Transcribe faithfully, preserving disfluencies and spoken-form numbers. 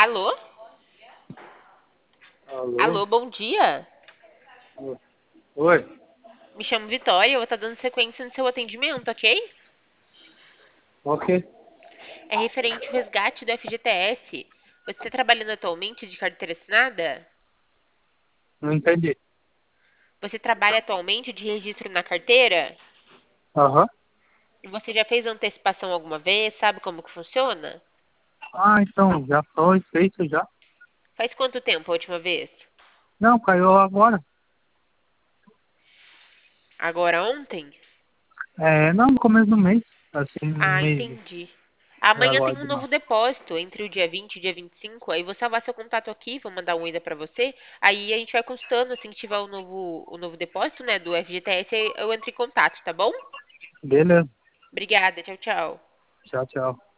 Alô? Alô? Alô, bom dia. Oi? Me chamo Vitória, eu vou estar dando sequência no seu atendimento, ok? Ok. É referente ao resgate do F G T S. Você está trabalhando atualmente de carteira assinada? Não entendi. Você trabalha atualmente de registro na carteira? Aham. E você já fez antecipação alguma vez? Sabe como que funciona? Ah, então, já foi feito já. Faz quanto tempo a última vez? Não, caiu agora. Agora ontem? É, não, no começo do mês. Assim, no Ah, mês. entendi. É Amanhã agora tem um de novo março. depósito entre o dia vinte e o dia vinte e cinco. Aí vou salvar seu contato aqui, vou mandar um ida pra você. Aí a gente vai consultando, assim que tiver o novo, o novo depósito, né, do F G T S, aí eu entro em contato, tá bom? Beleza. Obrigada, tchau, tchau. Tchau, tchau.